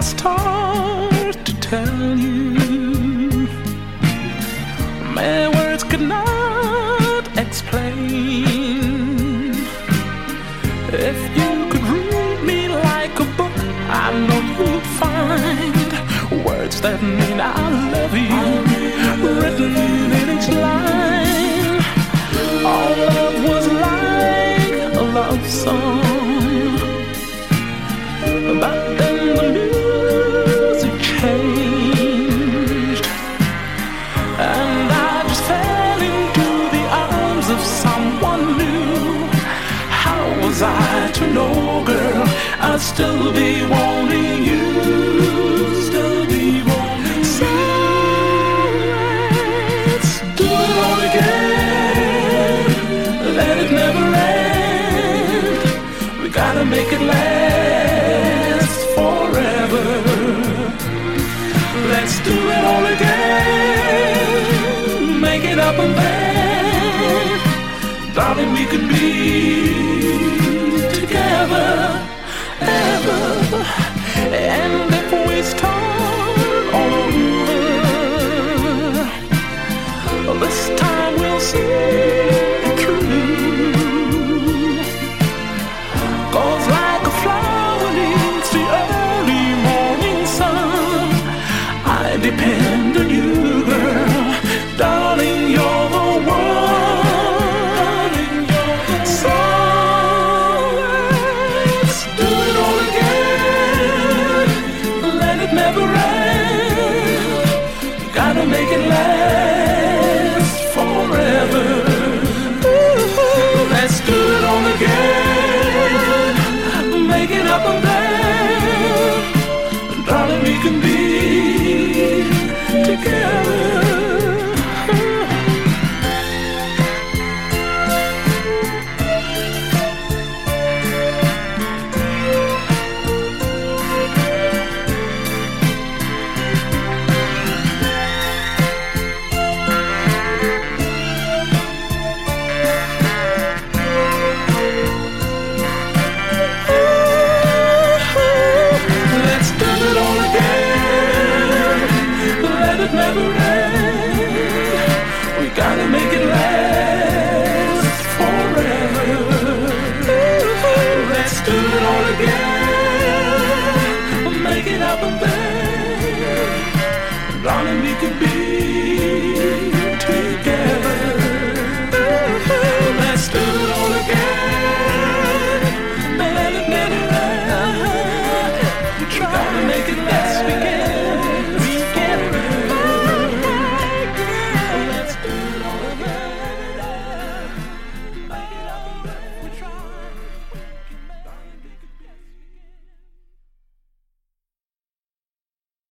start to tell you? My words could not explain. If you could read me like a book, I know you'd find words that mean I love you, written in each line. Our love was like a love song, but then the music changed, and I just fell into the arms of someone new. How was I to know, girl, I'd still be wanting you, still be wanting you. So let's do it all again, let it never end. We gotta make it last forever. Let's do it all again, make it up and then, darling, we could be together ever. And if we start all over, this time we'll see it through. 'Cause like a flower needs the early morning sun, I depend on you, girl, darling, you're the one. So let's do it all again, let it never end. Gotta make it last.